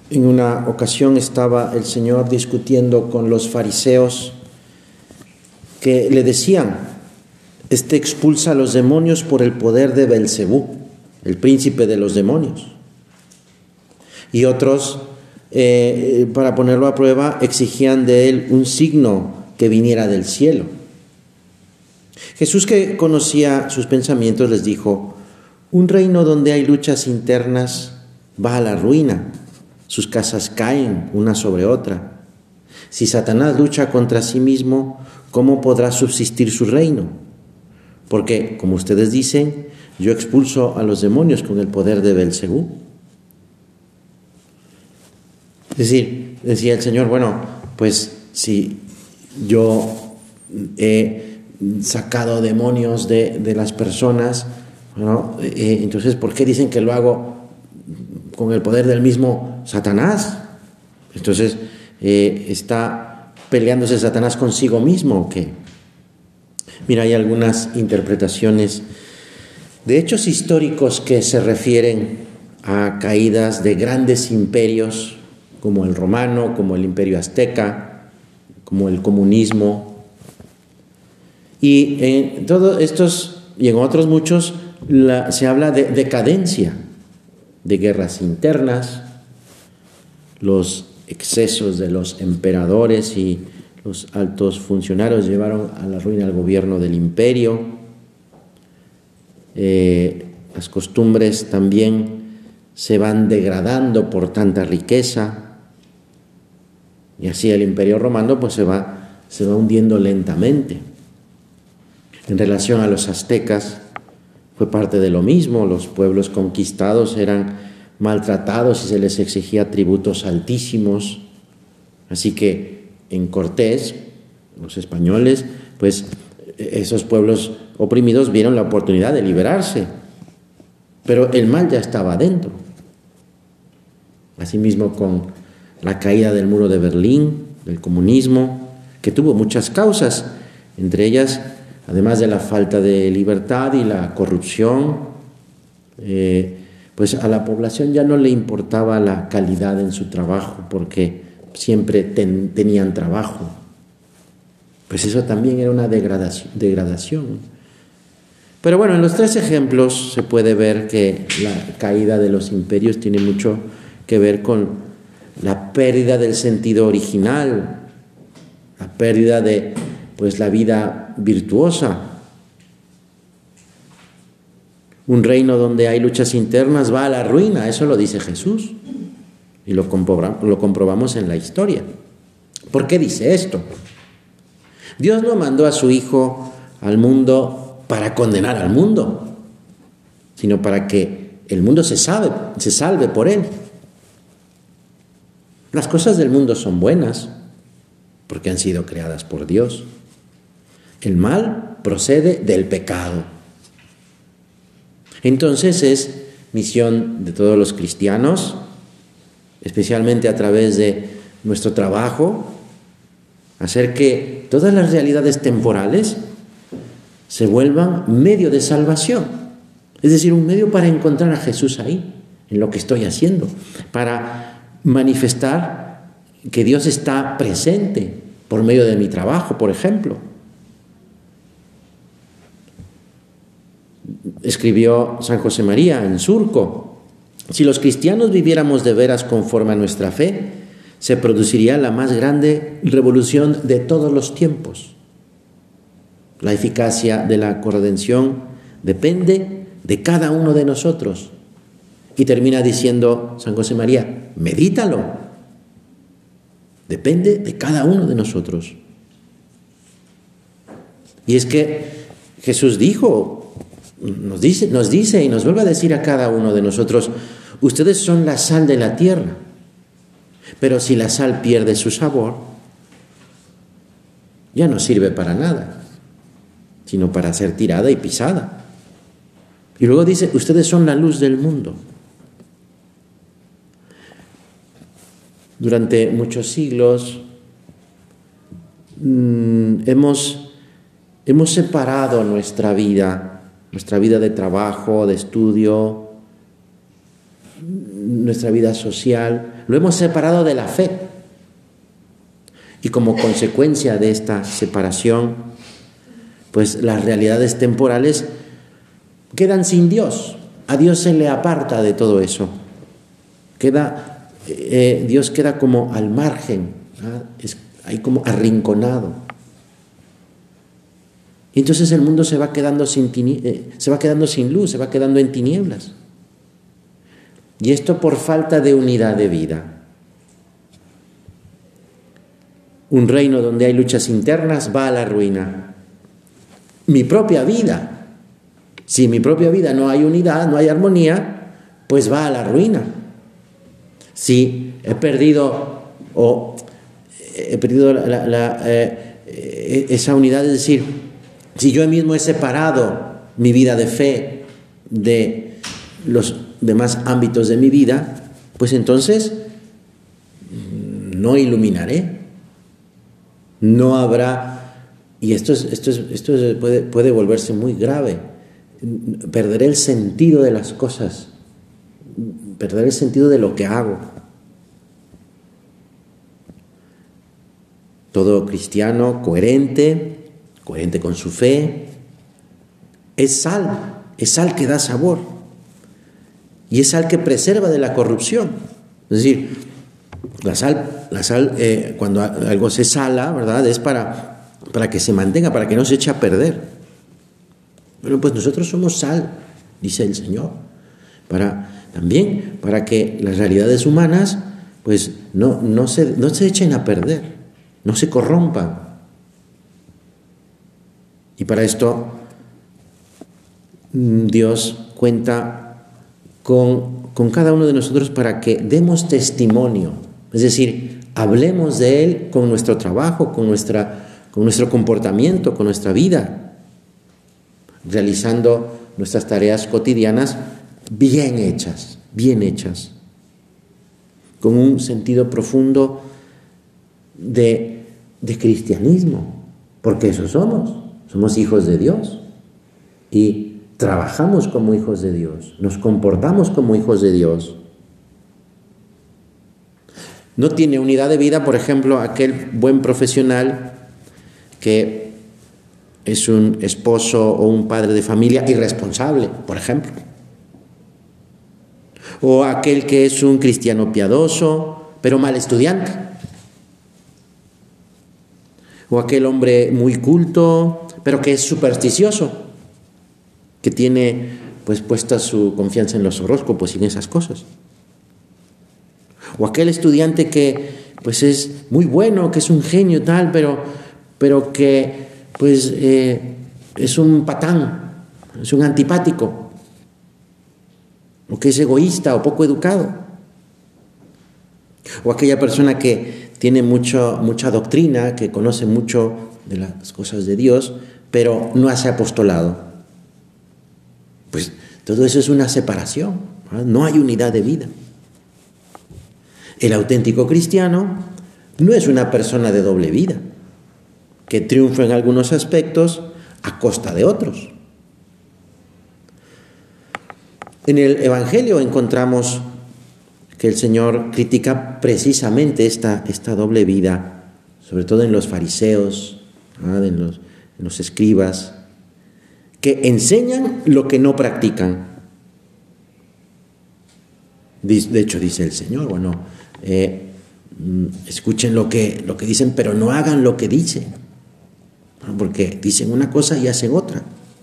En una ocasión estaba el Señor discutiendo con los fariseos que le decían: este expulsa a los demonios por el poder de Belcebú, el príncipe de los demonios. Y otros, para ponerlo a prueba, exigían de él un signo que viniera del cielo. Jesús, que conocía sus pensamientos, les dijo: un reino donde hay luchas internas va a la ruina. Sus casas caen una sobre otra. Si Satanás lucha contra sí mismo, ¿cómo podrá subsistir su reino? Porque, como ustedes dicen, yo expulso a los demonios con el poder de Belcebú. Es decir, decía el Señor, bueno, pues si yo he sacado demonios de las personas, ¿no? Entonces, ¿por qué dicen que lo hago con el poder del mismo Satanás? Entonces, ¿está peleándose Satanás consigo mismo o qué? Mira, hay algunas interpretaciones de hechos históricos que se refieren a caídas de grandes imperios, como el romano, como el imperio azteca, como el comunismo. Y en todos estos, y en otros muchos, se habla de decadencia, de guerras internas, los excesos de los emperadores y los altos funcionarios llevaron a la ruina al gobierno del imperio. Las costumbres también se van degradando por tanta riqueza, y así el imperio romano pues se va hundiendo lentamente. En relación a los aztecas, fue parte de lo mismo. Los pueblos conquistados eran maltratados y se les exigía tributos altísimos. Así que en Cortés, los españoles, pues esos pueblos oprimidos vieron la oportunidad de liberarse, pero el mal ya estaba dentro. Asimismo, con la caída del muro de Berlín, del comunismo, que tuvo muchas causas, entre ellas, además de la falta de libertad y la corrupción, pues a la población ya no le importaba la calidad en su trabajo, porque siempre tenían trabajo. Pues eso también era una degradación. Pero bueno, en los tres ejemplos se puede ver que la caída de los imperios tiene mucho que ver con la pérdida del sentido original, la pérdida de la vida virtuosa. Un reino donde hay luchas internas va a la ruina, eso lo dice Jesús, y lo comprobamos en la historia. ¿Por qué dice esto? Dios no mandó a su Hijo al mundo para condenar al mundo, sino para que el mundo se salve por él. Las cosas del mundo son buenas porque han sido creadas por Dios. El mal procede del pecado. Entonces es misión de todos los cristianos, especialmente a través de nuestro trabajo, hacer que todas las realidades temporales se vuelvan medio de salvación. Es decir, un medio para encontrar a Jesús ahí, en lo que estoy haciendo, para manifestar que Dios está presente por medio de mi trabajo, por ejemplo. Escribió San José María en Surco: si los cristianos viviéramos de veras conforme a nuestra fe, se produciría la más grande revolución de todos los tiempos. La eficacia de la corredención depende de cada uno de nosotros. Y termina diciendo San José María: medítalo. Depende de cada uno de nosotros. Y es que Jesús nos dice y nos vuelve a decir a cada uno de nosotros: ustedes son la sal de la tierra, pero si la sal pierde su sabor, ya no sirve para nada, sino para ser tirada y pisada. Y luego dice: ustedes son la luz del mundo. Durante muchos siglos hemos separado nuestra vida de trabajo, de estudio, nuestra vida social, lo hemos separado de la fe. Y como consecuencia de esta separación, pues las realidades temporales quedan sin Dios. A Dios se le aparta de todo eso. Dios queda como al margen, ahí como arrinconado. Y entonces el mundo se va quedando sin luz, se va quedando en tinieblas. Y esto por falta de unidad de vida. Un reino donde hay luchas internas va a la ruina. Mi propia vida, si en mi propia vida no hay unidad, no hay armonía, pues va a la ruina. Si he perdido esa unidad, es decir, si yo mismo he separado mi vida de fe de los demás ámbitos de mi vida, pues entonces no iluminaré. No habrá, y esto puede volverse muy grave, perderé el sentido de las cosas, perderé el sentido de lo que hago. Todo cristiano coherente con su fe, es sal que da sabor, y es sal que preserva de la corrupción. Es decir, la sal cuando algo se sala, ¿verdad?, es para que se mantenga, para que no se eche a perder. Bueno, pues nosotros somos sal, dice el Señor, también para que las realidades humanas pues no se echen a perder, no se corrompan. Y para esto Dios cuenta con cada uno de nosotros para que demos testimonio. Es decir, hablemos de Él con nuestro trabajo, con nuestro comportamiento, con nuestra vida, realizando nuestras tareas cotidianas bien hechas, con un sentido profundo de cristianismo, porque eso somos hijos de Dios y trabajamos como hijos de Dios, nos comportamos como hijos de Dios. No tiene unidad de vida, por ejemplo, aquel buen profesional que es un esposo o un padre de familia irresponsable, por ejemplo. O aquel que es un cristiano piadoso, pero mal estudiante. O aquel hombre muy culto, pero que es supersticioso, que tiene pues puesta su confianza en los horóscopos y en esas cosas. O aquel estudiante que pues es muy bueno, que es un genio tal, pero que pues es un patán, es un antipático, o que es egoísta o poco educado. O aquella persona que tiene mucha doctrina, que conoce mucho de las cosas de Dios, pero no hace apostolado. Pues todo eso es una separación, no hay unidad de vida. El auténtico cristiano no es una persona de doble vida, que triunfa en algunos aspectos a costa de otros. En el Evangelio encontramos que el Señor critica precisamente esta doble vida, sobre todo en los fariseos, en los escribas, que enseñan lo que no practican. De hecho, dice el Señor, escuchen lo que dicen, pero no hagan lo que dicen, porque dicen una cosa y hacen otra.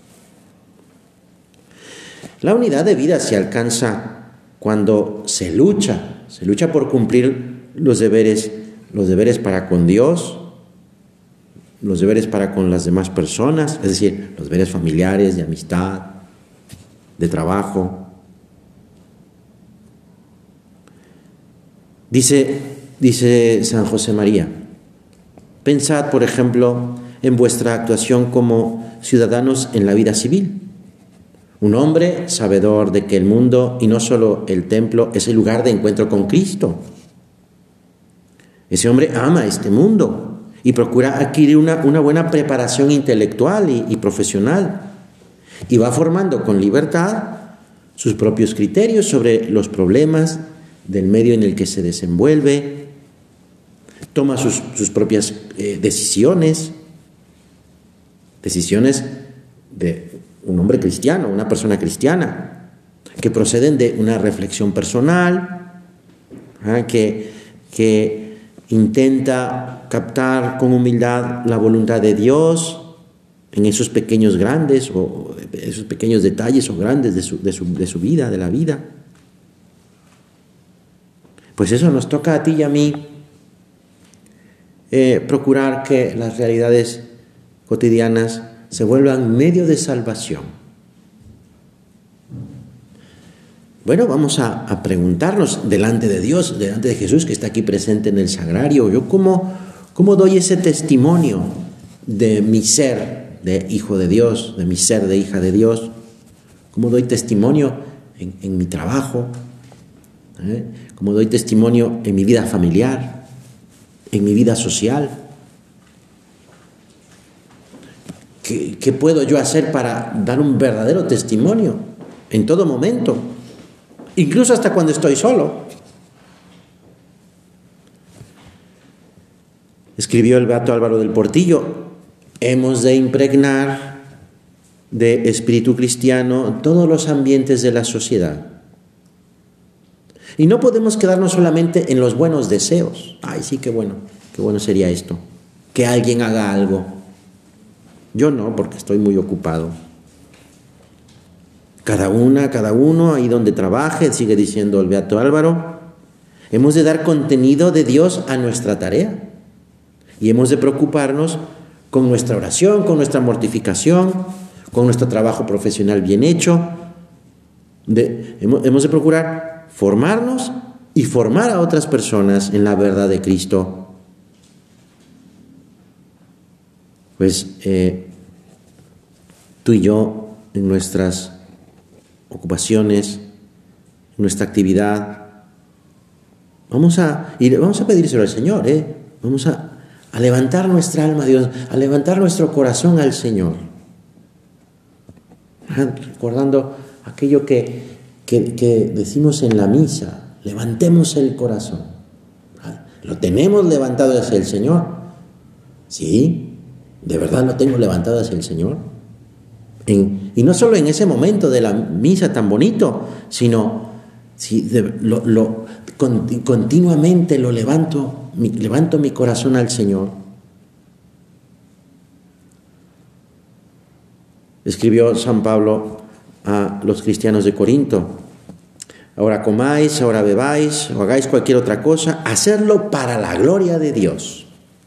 La unidad de vida se alcanza cuando se lucha por cumplir los deberes para con Dios, los deberes para con las demás personas, es decir, los deberes familiares, de amistad, de trabajo. Dice San José María: pensad, por ejemplo, en vuestra actuación como ciudadanos en la vida civil. Un hombre sabedor de que el mundo, y no solo el templo, es el lugar de encuentro con Cristo. Ese hombre ama este mundo y procura adquirir una buena preparación intelectual y profesional, y va formando con libertad sus propios criterios sobre los problemas del medio en el que se desenvuelve, toma sus propias decisiones de un hombre cristiano, una persona cristiana, que proceden de una reflexión personal, que intenta captar con humildad la voluntad de Dios en esos pequeños grandes, o esos pequeños detalles o grandes de su vida, de la vida. Pues eso nos toca a ti y a mí, procurar que las realidades cotidianas se vuelvan medio de salvación. Bueno, vamos a preguntarnos delante de Dios, delante de Jesús que está aquí presente en el sagrario, yo cómo doy ese testimonio de mi ser de hijo de Dios, de mi ser de hija de Dios, cómo doy testimonio en mi trabajo, cómo doy testimonio en mi vida familiar, en mi vida social. ¿Qué puedo yo hacer para dar un verdadero testimonio en todo momento? Incluso hasta cuando estoy solo. Escribió el beato Álvaro del Portillo: hemos de impregnar de espíritu cristiano todos los ambientes de la sociedad. Y no podemos quedarnos solamente en los buenos deseos. Ay, sí, qué bueno sería esto, que alguien haga algo. Yo no, porque estoy muy ocupado. Cada uno, ahí donde trabaje, sigue diciendo el beato Álvaro, hemos de dar contenido de Dios a nuestra tarea. Y hemos de preocuparnos con nuestra oración, con nuestra mortificación, con nuestro trabajo profesional bien hecho. Hemos de procurar formarnos y formar a otras personas en la verdad de Cristo. Pues tú y yo, en nuestras ocupaciones, en nuestra actividad, vamos a pedírselo al Señor, vamos a levantar nuestra alma a Dios, a levantar nuestro corazón al Señor, recordando aquello que decimos en la misa: levantemos el corazón. ¿Lo tenemos levantado hacia el Señor? Sí, ¿de verdad lo tengo levantado hacia el Señor? Y no solo en ese momento de la misa tan bonito, sino continuamente levanto mi corazón al Señor. Escribió San Pablo a los cristianos de Corinto: ahora comáis, ahora bebáis, o hagáis cualquier otra cosa, hacedlo para la gloria de Dios.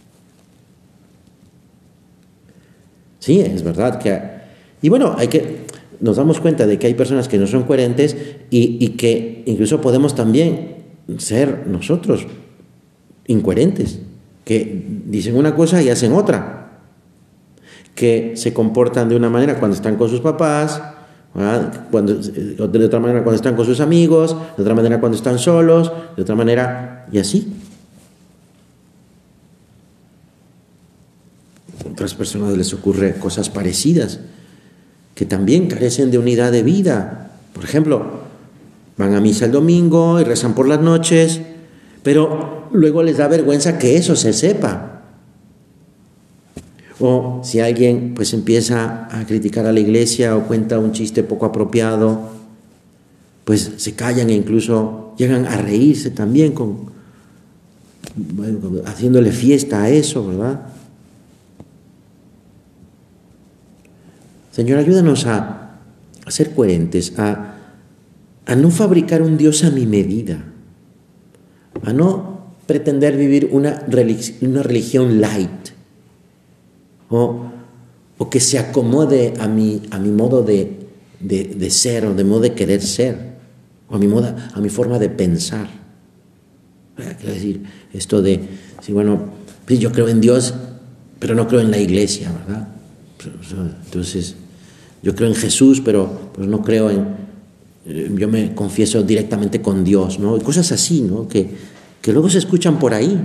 Sí, es verdad que... Y bueno, nos damos cuenta de que hay personas que no son coherentes y que incluso podemos también ser nosotros incoherentes, que dicen una cosa y hacen otra, que se comportan de una manera cuando están con sus papás, de otra manera cuando están con sus amigos, de otra manera cuando están solos, de otra manera, y así. A otras personas les ocurre cosas parecidas, que también carecen de unidad de vida. Por ejemplo, van a misa el domingo y rezan por las noches, pero luego les da vergüenza que eso se sepa. O si alguien pues empieza a criticar a la iglesia o cuenta un chiste poco apropiado, pues se callan e incluso llegan a reírse también haciéndole fiesta a eso, ¿verdad? Señor, ayúdanos a ser coherentes, a no fabricar un Dios a mi medida, a no pretender vivir una religión light, o que se acomode a mi modo de ser, o de modo de querer ser, o a mi forma de pensar. Quiero decir, esto de, sí, bueno, pues yo creo en Dios, pero no creo en la iglesia, ¿verdad? Entonces, yo creo en Jesús, pero no creo yo me confieso directamente con Dios, ¿no? Y cosas así, ¿no? Que luego se escuchan por ahí.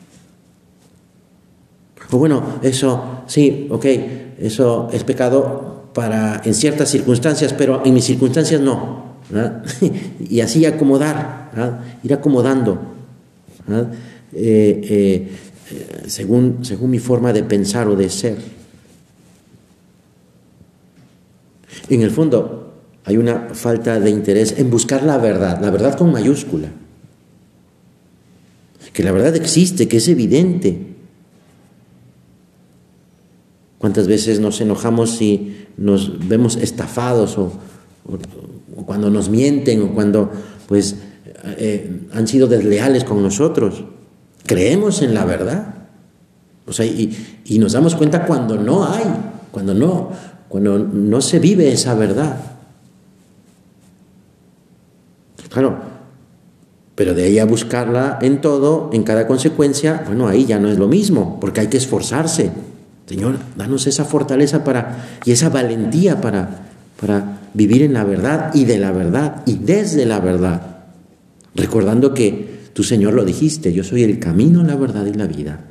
O bueno, eso, sí, ok, eso es pecado en ciertas circunstancias, pero en mis circunstancias no, ¿verdad? Y así acomodar ¿verdad? Ir acomodando, ¿verdad? Según mi forma de pensar o de ser. En el fondo hay una falta de interés en buscar la verdad con mayúscula. Que la verdad existe, que es evidente. ¿Cuántas veces nos enojamos si nos vemos estafados o cuando nos mienten o cuando pues han sido desleales con nosotros? Creemos en la verdad. O sea, y nos damos cuenta cuando no hay, cuando no se vive esa verdad. Claro, pero de ahí a buscarla en todo, en cada consecuencia, bueno, ahí ya no es lo mismo, porque hay que esforzarse. Señor, danos esa fortaleza y esa valentía para vivir en la verdad y de la verdad y desde la verdad. Recordando que tú, Señor, lo dijiste, yo soy el camino, la verdad y la vida.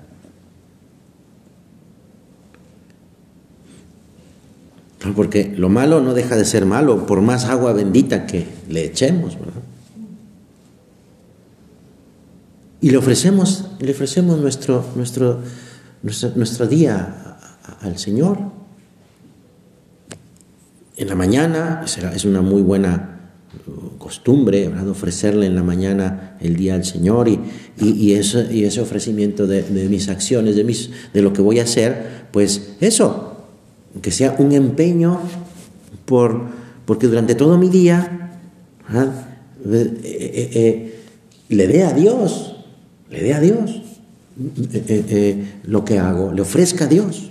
Porque lo malo no deja de ser malo, por más agua bendita que le echemos, ¿verdad? Y le ofrecemos nuestro día al Señor. En la mañana es una muy buena costumbre, ¿verdad? Ofrecerle en la mañana el día al Señor y ese ofrecimiento de mis acciones, de lo que voy a hacer, pues eso, que sea un empeño porque durante todo mi día, ¿verdad? Le dé a Dios lo que hago, le ofrezca a Dios.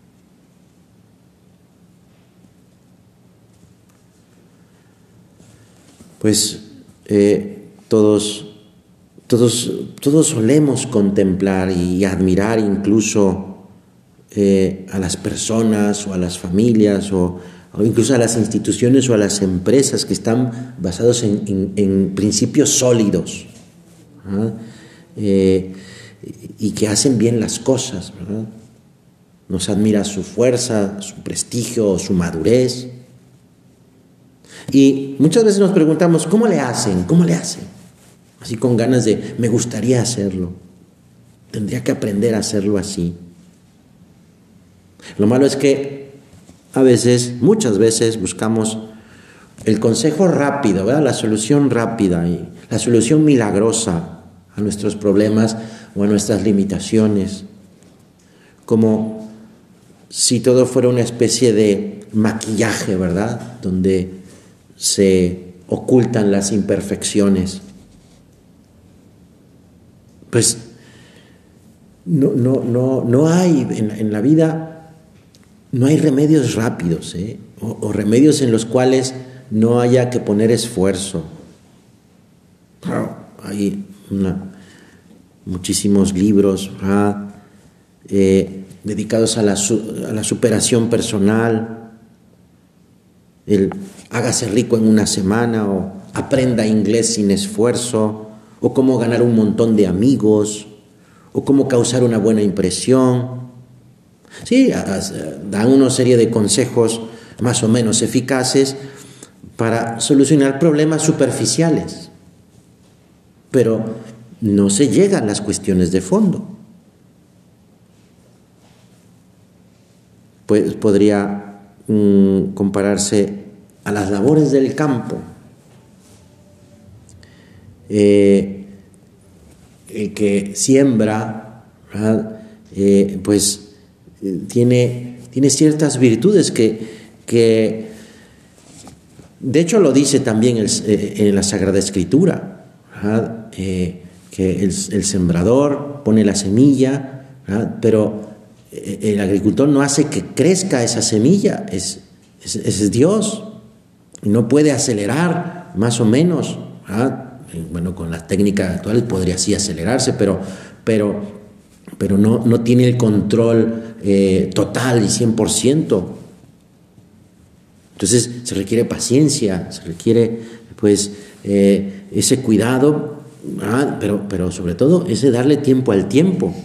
Pues todos solemos contemplar y admirar incluso a las personas o a las familias o incluso a las instituciones o a las empresas que están basados en principios sólidos, ¿verdad? Y que hacen bien las cosas, ¿verdad? Nos admira su fuerza, su prestigio, su madurez. Y muchas veces nos preguntamos, ¿cómo le hacen? ¿Cómo le hacen? Así con ganas de, me gustaría hacerlo. Tendría que aprender a hacerlo así. Lo malo es que muchas veces buscamos el consejo rápido, ¿verdad? La solución rápida y la solución milagrosa a nuestros problemas o a nuestras limitaciones, como si todo fuera una especie de maquillaje, ¿verdad? Donde se ocultan las imperfecciones. Pues no hay en la vida, no hay remedios rápidos, o remedios en los cuales no haya que poner esfuerzo. Claro, hay muchísimos libros, ¿verdad? Dedicados a la superación personal, el hágase rico en una semana, o aprenda inglés sin esfuerzo, o cómo ganar un montón de amigos, o cómo causar una buena impresión. Sí, dan una serie de consejos más o menos eficaces para solucionar problemas superficiales, pero no se llega a las cuestiones de fondo. Pues podría compararse a las labores del campo. El que siembra, ¿verdad? Pues tiene ciertas virtudes que de hecho lo dice también en la Sagrada Escritura, ¿verdad? Que el sembrador pone la semilla, ¿verdad? Pero el agricultor no hace que crezca esa semilla, es Dios, y no puede acelerar más o menos, ¿verdad? Bueno, con las técnicas actuales podría sí acelerarse, pero no tiene el control total y 100%. Entonces se requiere paciencia, se requiere pues ese cuidado, ¿verdad? Pero sobre todo ese darle tiempo al tiempo.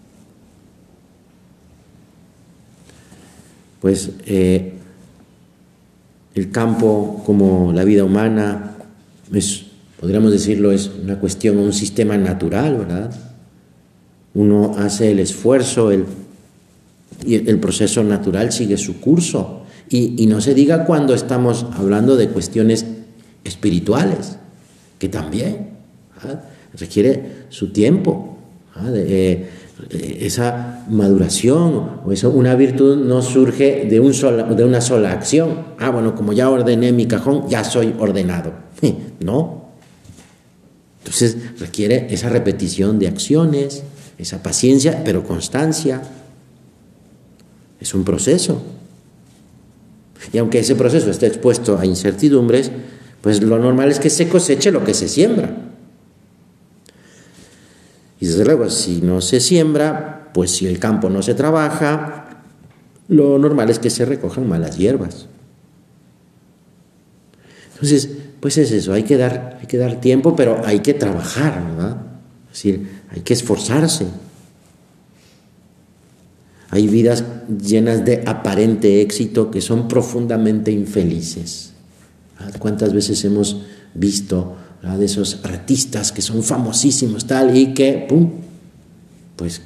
Pues el campo, como la vida humana, es podríamos decirlo, es una cuestión, un sistema natural, ¿verdad? Uno hace el esfuerzo, y el proceso natural sigue su curso. Y no se diga cuando estamos hablando de cuestiones espirituales, que también, ¿verdad?, requiere su tiempo, ¿verdad? Esa maduración o eso, una virtud no surge de una sola acción. Bueno, como ya ordené mi cajón, ya soy ordenado. No. Entonces requiere esa repetición de acciones, esa paciencia, pero constancia. Es un proceso. Y aunque ese proceso esté expuesto a incertidumbres, pues lo normal es que se coseche lo que se siembra. Y desde luego, si no se siembra, pues si el campo no se trabaja, lo normal es que se recojan malas hierbas. Entonces, pues es eso, hay que dar tiempo, pero hay que trabajar, ¿verdad? Es decir, hay que esforzarse. Hay vidas llenas de aparente éxito que son profundamente infelices. ¿Cuántas veces hemos visto, ¿verdad?, de esos artistas que son famosísimos tal y que, pues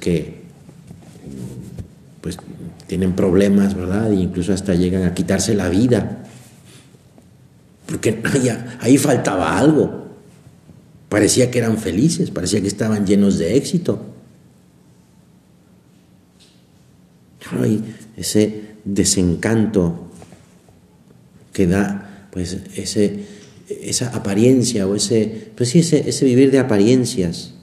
tienen problemas, ¿verdad? E incluso hasta llegan a quitarse la vida. Porque ahí faltaba algo. Parecía que eran felices, parecía que estaban llenos de éxito. Hay ese desencanto que da, pues, esa apariencia o ese vivir de apariencias.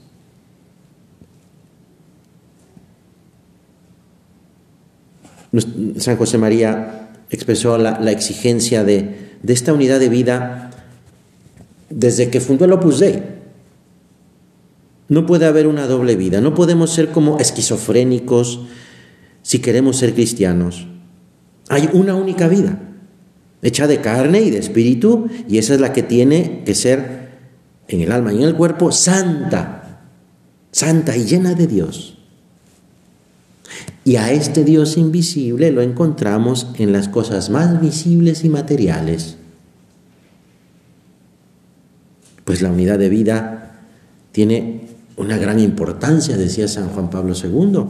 San José María expresó la exigencia de esta unidad de vida desde que fundó el Opus Dei. No puede haber una doble vida, no podemos ser como esquizofrénicos si queremos ser cristianos. Hay una única vida, hecha de carne y de espíritu, y esa es la que tiene que ser en el alma y en el cuerpo santa y llena de Dios. Y a este Dios invisible lo encontramos en las cosas más visibles y materiales. Pues la unidad de vida tiene una gran importancia, decía San Juan Pablo II,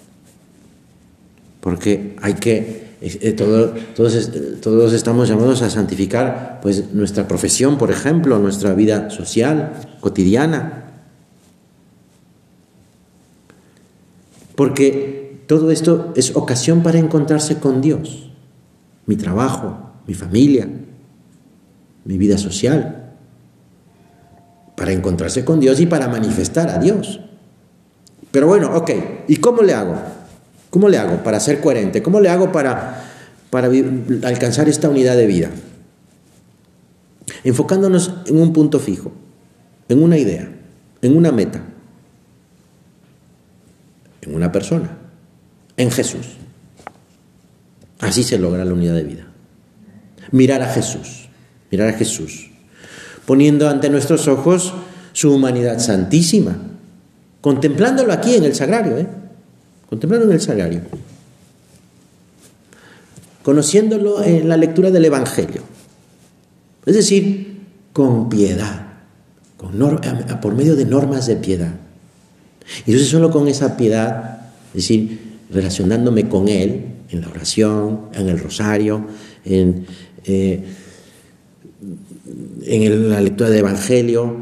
porque hay que todos estamos llamados a santificar, pues, nuestra profesión, por ejemplo, nuestra vida social, cotidiana. Porque todo esto es ocasión para encontrarse con Dios. Mi trabajo, mi familia, mi vida social. Para encontrarse con Dios y para manifestar a Dios. Pero bueno, ok, ¿y cómo le hago? ¿Cómo le hago para ser coherente? ¿Cómo le hago para alcanzar esta unidad de vida? Enfocándonos en un punto fijo, en una idea, en una meta, en una persona, en Jesús. Así se logra la unidad de vida. Mirar a Jesús, poniendo ante nuestros ojos su humanidad santísima, contemplándolo aquí en el sagrario, contemplando en el sagrario, conociéndolo en la lectura del Evangelio, es decir, con piedad, por medio de normas de piedad. Y entonces solo con esa piedad, es decir, relacionándome con Él en la oración, en el rosario, en la lectura del Evangelio,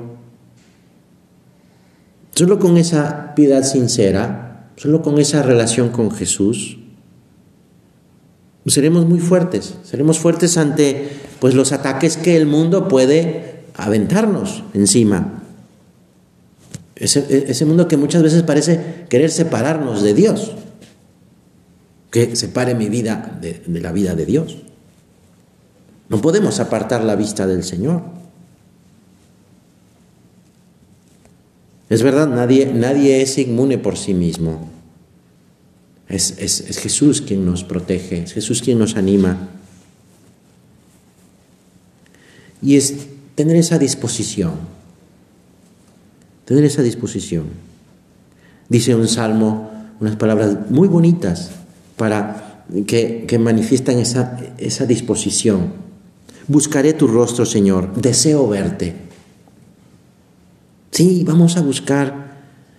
solo con esa piedad sincera, solo con esa relación con Jesús, seremos muy fuertes, ante, pues, los ataques que el mundo puede aventarnos encima. Ese mundo que muchas veces parece querer separarnos de Dios, que separe mi vida de la vida de Dios. No podemos apartar la vista del Señor. Es verdad, nadie es inmune por sí mismo. Es Jesús quien nos protege, es Jesús quien nos anima. Y es tener esa disposición. Dice un salmo, unas palabras muy bonitas para que manifiestan esa disposición. Buscaré tu rostro, Señor, deseo verte. Sí, vamos a buscar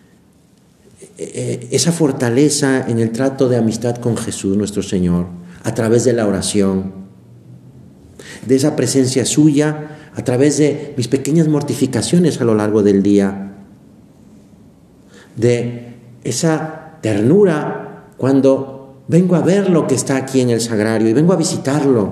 esa fortaleza en el trato de amistad con Jesús, nuestro Señor, a través de la oración, de esa presencia suya, a través de mis pequeñas mortificaciones a lo largo del día, de esa ternura cuando vengo a ver lo que está aquí en el sagrario y vengo a visitarlo.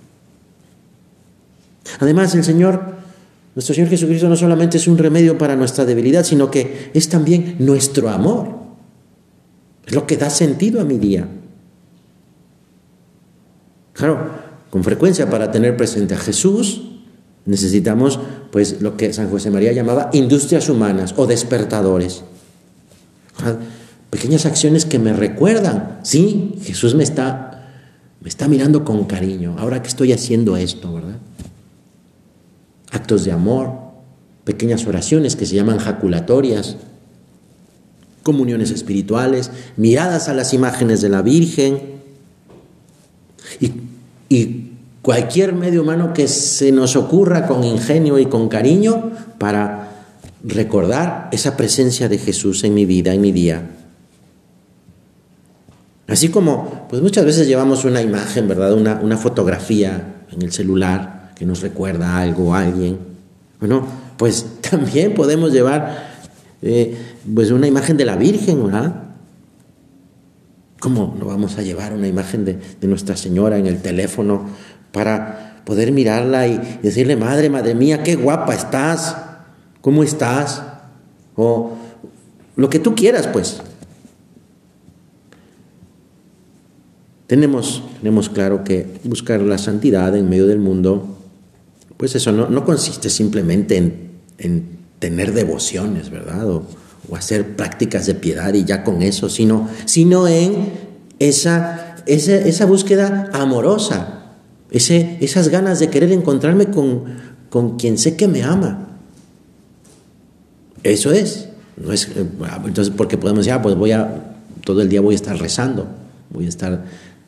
Además, nuestro Señor Jesucristo no solamente es un remedio para nuestra debilidad, sino que es también nuestro amor. Es lo que da sentido a mi día. Claro, con frecuencia para tener presente a Jesús necesitamos pues lo que San José María llamaba industrias humanas o despertadores. Pequeñas acciones que me recuerdan, sí, Jesús me está mirando con cariño, ahora que estoy haciendo esto, ¿verdad? Actos de amor, pequeñas oraciones que se llaman jaculatorias, comuniones espirituales, miradas a las imágenes de la Virgen y cualquier medio humano que se nos ocurra con ingenio y con cariño para recordar esa presencia de Jesús en mi vida, en mi día. Así como, pues muchas veces llevamos una imagen, ¿verdad? Una fotografía en el celular que nos recuerda a algo o a alguien. Bueno, pues también podemos llevar pues una imagen de la Virgen, ¿verdad? ¿Cómo no vamos a llevar una imagen de Nuestra Señora en el teléfono para poder mirarla y decirle, madre mía, qué guapa estás? ¿Cómo estás? O lo que tú quieras, pues. Tenemos claro que buscar la santidad en medio del mundo, pues eso no consiste simplemente en tener devociones, ¿verdad? O hacer prácticas de piedad y ya con eso, sino en esa búsqueda amorosa, esas ganas de querer encontrarme con quien sé que me ama. Eso es. No es entonces, porque podemos decir, pues todo el día voy a estar rezando, voy a estar...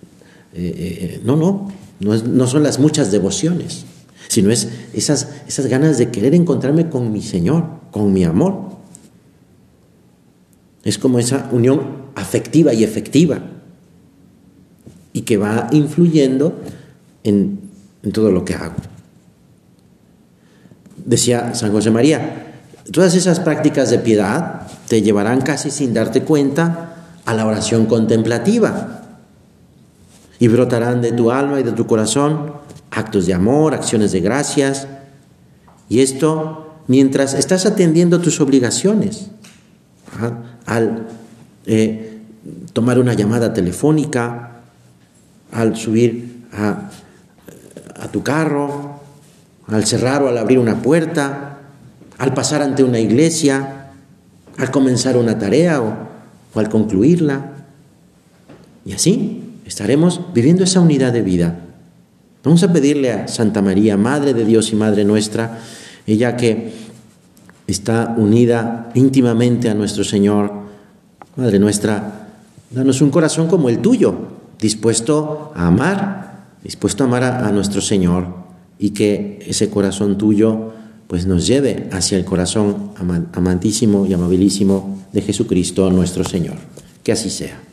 no son las muchas devociones, sino es esas ganas de querer encontrarme con mi Señor, con mi amor. Es como esa unión afectiva y efectiva y que va influyendo en todo lo que hago. Decía San José María, todas esas prácticas de piedad te llevarán casi sin darte cuenta a la oración contemplativa y brotarán de tu alma y de tu corazón actos de amor, acciones de gracias, y esto mientras estás atendiendo tus obligaciones, al tomar una llamada telefónica, al subir a tu carro, al cerrar o al abrir una puerta, al pasar ante una iglesia, al comenzar una tarea o al concluirla. Y así estaremos viviendo esa unidad de vida. Vamos a pedirle a Santa María, Madre de Dios y Madre nuestra, ella que está unida íntimamente a nuestro Señor, Madre nuestra, danos un corazón como el tuyo, dispuesto a amar a nuestro Señor, y que ese corazón tuyo pues nos lleve hacia el corazón amantísimo y amabilísimo de Jesucristo nuestro Señor. Que así sea.